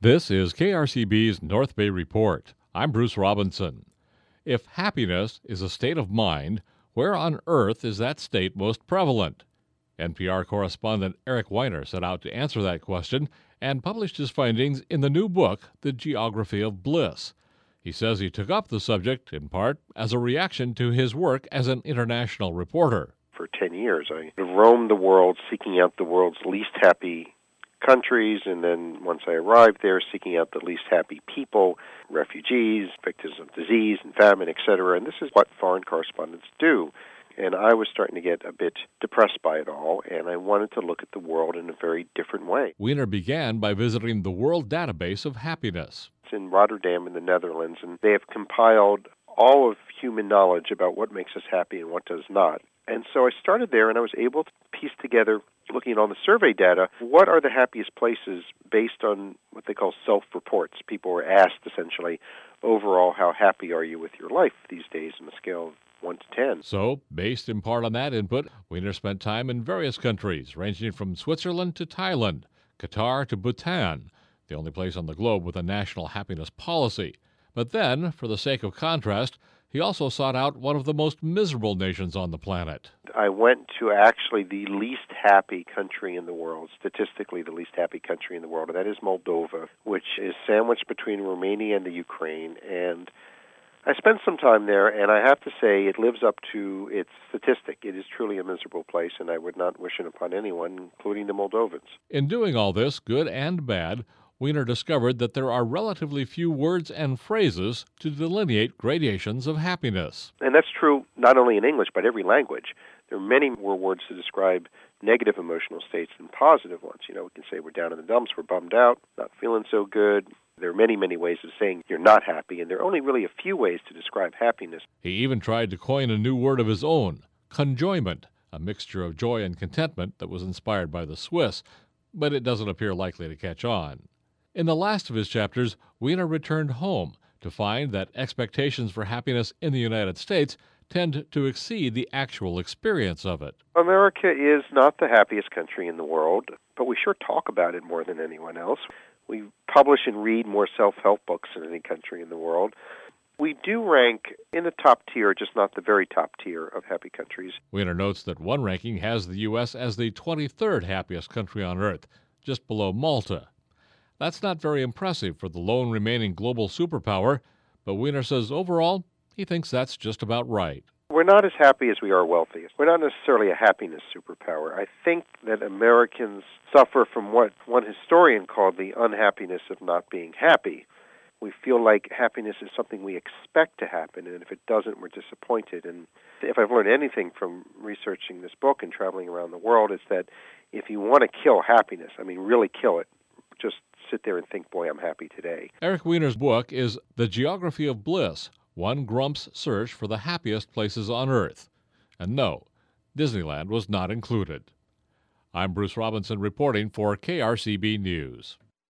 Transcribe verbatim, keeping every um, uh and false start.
This is K R C B's North Bay Report. I'm Bruce Robinson. If happiness is a state of mind, where on earth is that state most prevalent? N P R correspondent Eric Weiner set out to answer that question and published his findings in the new book, The Geography of Bliss. He says he took up the subject, in part, as a reaction to his work as an international reporter. For ten years, I roamed the world seeking out the world's least happy countries, and then once I arrived there, seeking out the least happy people, refugees, victims of disease and famine, et cetera. And this is what foreign correspondents do. And I was starting to get a bit depressed by it all, and I wanted to look at the world in a very different way. Weiner began by visiting the World Database of Happiness. It's in Rotterdam in the Netherlands, and they have compiled all of human knowledge about what makes us happy and what does not. And so I started there, and I was able to piece together, looking at all the survey data, what are the happiest places based on what they call self-reports. People were asked, essentially, overall, how happy are you with your life these days on a scale of one to ten. So, based in part on that input, Weiner spent time in various countries, ranging from Switzerland to Thailand, Qatar to Bhutan, the only place on the globe with a national happiness policy. But then, for the sake of contrast, he also sought out one of the most miserable nations on the planet. I went to actually the least happy country in the world, statistically the least happy country in the world, and that is Moldova, which is sandwiched between Romania and the Ukraine. And I spent some time there, and I have to say it lives up to its statistic. It is truly a miserable place, and I would not wish it upon anyone, including the Moldovans. In doing all this, good and bad, Weiner discovered that there are relatively few words and phrases to delineate gradations of happiness. And that's true not only in English, but every language. There are many more words to describe negative emotional states than positive ones. You know, we can say we're down in the dumps, we're bummed out, not feeling so good. There are many, many ways of saying you're not happy, and there are only really a few ways to describe happiness. He even tried to coin a new word of his own, conjoyment, a mixture of joy and contentment that was inspired by the Swiss, but it doesn't appear likely to catch on. In the last of his chapters, Weiner returned home to find that expectations for happiness in the United States tend to exceed the actual experience of it. America is not the happiest country in the world, but we sure talk about it more than anyone else. We publish and read more self-help books than any country in the world. We do rank in the top tier, just not the very top tier of happy countries. Weiner notes that one ranking has the U S as the twenty-third happiest country on earth, just below Malta. That's not very impressive for the lone remaining global superpower, but Weiner says overall, he thinks that's just about right. We're not as happy as we are wealthy. We're not necessarily a happiness superpower. I think that Americans suffer from what one historian called the unhappiness of not being happy. We feel like happiness is something we expect to happen, and if it doesn't, we're disappointed. And if I've learned anything from researching this book and traveling around the world, it's that if you want to kill happiness, I mean really kill it, just sit there and think, boy, I'm happy today. Eric Weiner's book is The Geography of Bliss, One Grump's Search for the Happiest Places on Earth. And no, Disneyland was not included. I'm Bruce Robinson reporting for K R C B News.